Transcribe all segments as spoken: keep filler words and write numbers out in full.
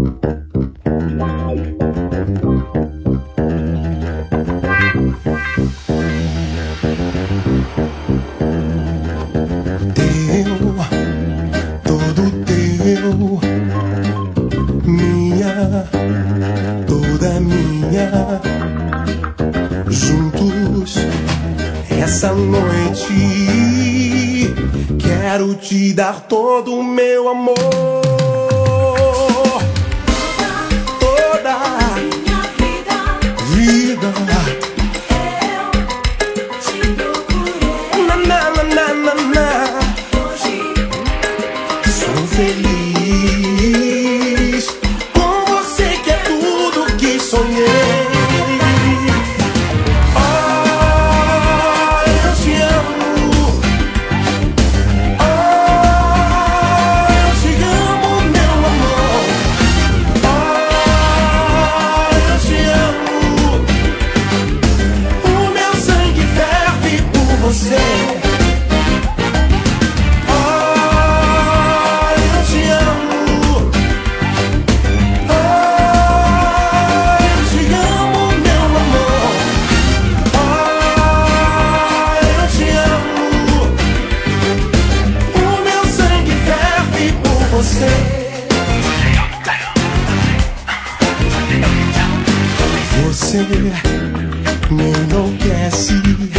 Toda minha, juntos essa noite quero te dar todo o meu amor, toda a minha vida, vida. Eu te procurei, na, na, na, na, na, na. Hoje sou feliz. Você me enlouquece,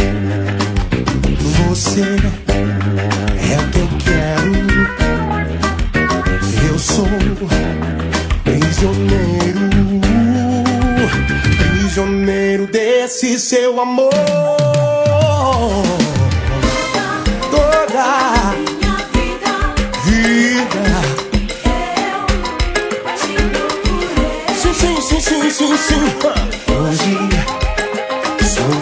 você é o que eu quero. Eu sou prisioneiro, prisioneiro desse seu amor. Toda a minha vida, vida. Eu te procurei. Sim, sim, sim, sim, sim, sim. Hoje sou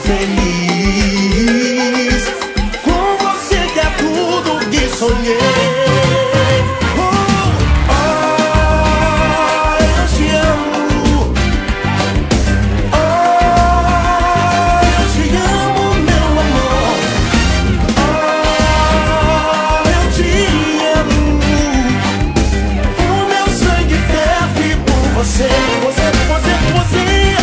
feliz com você, que é tudo que sonhei. Oh, oh, eu te amo. Oh, eu te amo, meu amor. Oh, eu te amo. O meu sangue ferve por você, você, você, você.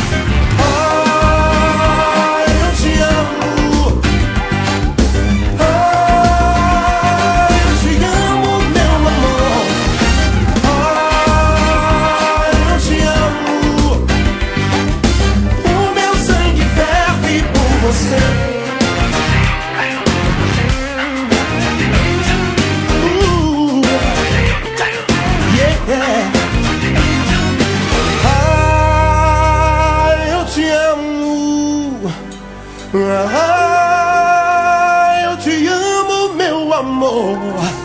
Ah, eu te amo, meu amor.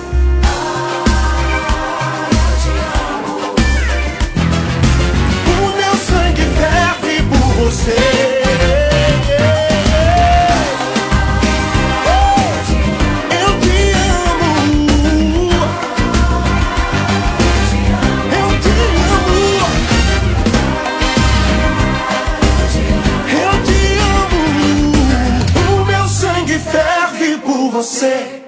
Ah, eu te amo. O meu sangue ferve por você. Eu te amo. Eu te amo. Eu te amo. Ferve por você.